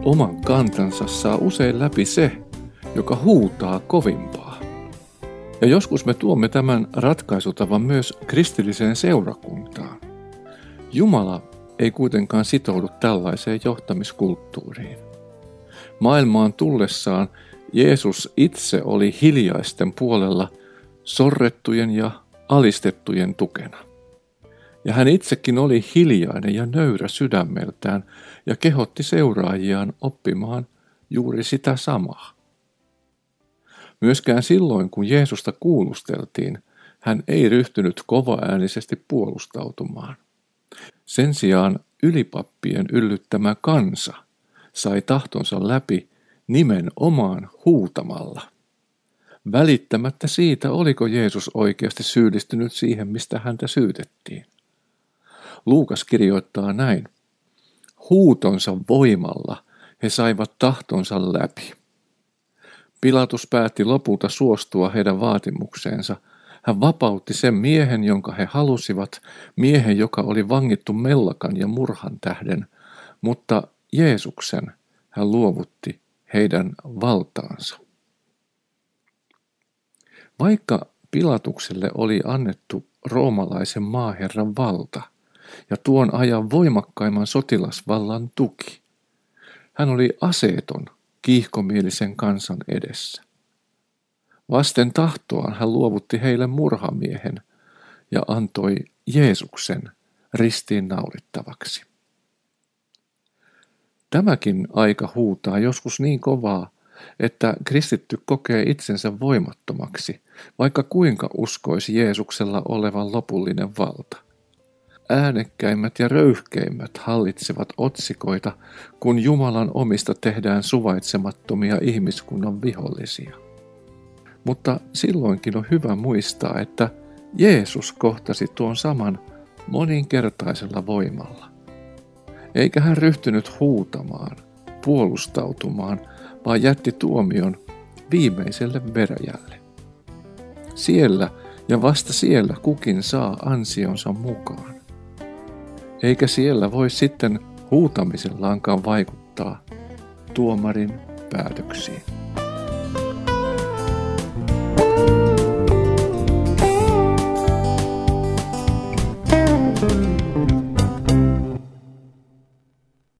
Oman kantansa saa usein läpi se, joka huutaa kovimpaa. Ja joskus me tuomme tämän ratkaisutavan myös kristilliseen seurakuntaan. Jumala ei kuitenkaan sitoudu tällaiseen johtamiskulttuuriin. Maailmaan tullessaan Jeesus itse oli hiljaisten puolella sorrettujen ja alistettujen tukena. Ja hän itsekin oli hiljainen ja nöyrä sydämeltään ja kehotti seuraajiaan oppimaan juuri sitä samaa. Myöskään silloin, kun Jeesusta kuulusteltiin, hän ei ryhtynyt kovaäänisesti puolustautumaan. Sen sijaan ylipappien yllyttämä kansa sai tahtonsa läpi nimenomaan huutamalla. Välittämättä siitä, oliko Jeesus oikeasti syyllistynyt siihen, mistä häntä syytettiin. Luukas kirjoittaa näin: huutonsa voimalla he saivat tahtonsa läpi. Pilatus päätti lopulta suostua heidän vaatimukseensa. Hän vapautti sen miehen, jonka he halusivat, miehen, joka oli vangittu mellakan ja murhan tähden, mutta Jeesuksen hän luovutti heidän valtaansa. Vaikka Pilatukselle oli annettu roomalaisen maaherran valta ja tuon ajan voimakkaimman sotilasvallan tuki, hän oli aseeton kiihkomielisen kansan edessä. Vasten tahtoaan hän luovutti heille murhamiehen ja antoi Jeesuksen ristiin naulittavaksi. Tämäkin aika huutaa joskus niin kovaa, että kristitty kokee itsensä voimattomaksi, vaikka kuinka uskoisi Jeesuksella olevan lopullinen valta. Äänekkäimmät ja röyhkeimmät hallitsevat otsikoita, kun Jumalan omista tehdään suvaitsemattomia ihmiskunnan vihollisia. Mutta silloinkin on hyvä muistaa, että Jeesus kohtasi tuon saman moninkertaisella voimalla. Eikä hän ryhtynyt huutamaan, puolustautumaan, vaan jätti tuomion viimeiselle veräjälle. Siellä ja vasta siellä kukin saa ansionsa mukaan. Eikä siellä voi sitten huutamisellaankaan vaikuttaa tuomarin päätöksiin.